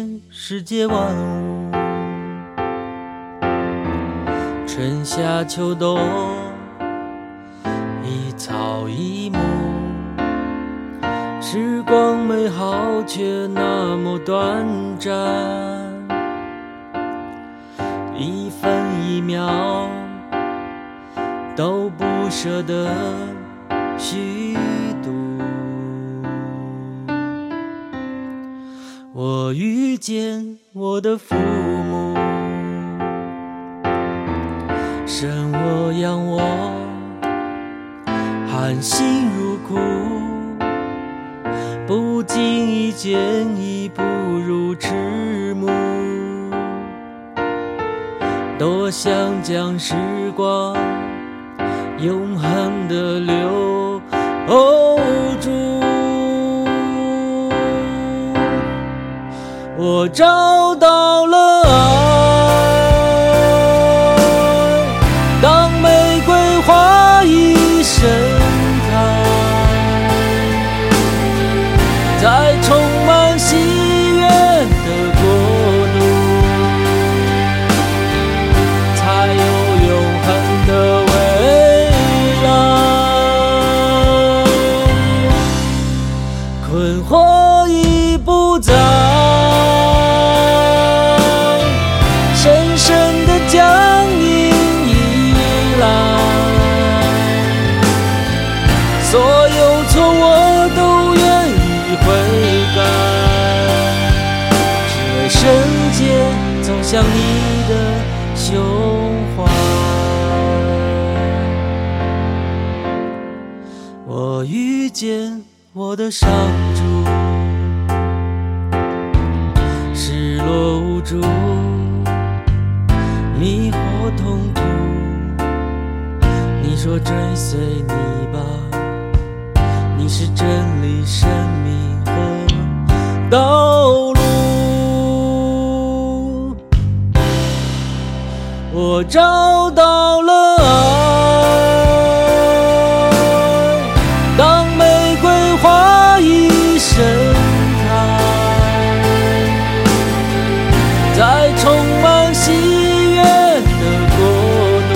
遍世界万物。春夏秋冬，一草一木，时光美好却那么短暂，一分一秒都不舍得虚度。我遇见我的父母，生我养我，含辛茹苦，不经意间已步入迟暮。多想将时光永恒地留住。我找到了爱，当玫瑰花一盛开，在充满喜悦的国度，才有永恒的未来。困惑已不在，深深的将你依赖，所有错我都愿意悔改，只为圣洁走向你的胸怀。我遇见我的上主，失落无助，迷惑痛苦，你说追随你吧，你是真理生命和道路。我找到了爱，当玫瑰花一盛开，在充满喜悦的国度，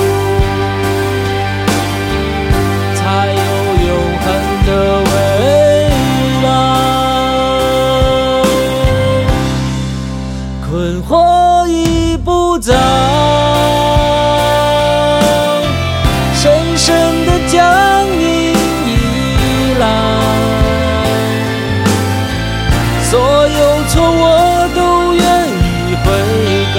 才有永恒的未来。困惑已不在，深深的将你依赖，所有错我都愿意悔改，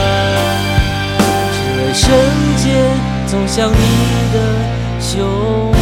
只为圣洁走向你的胸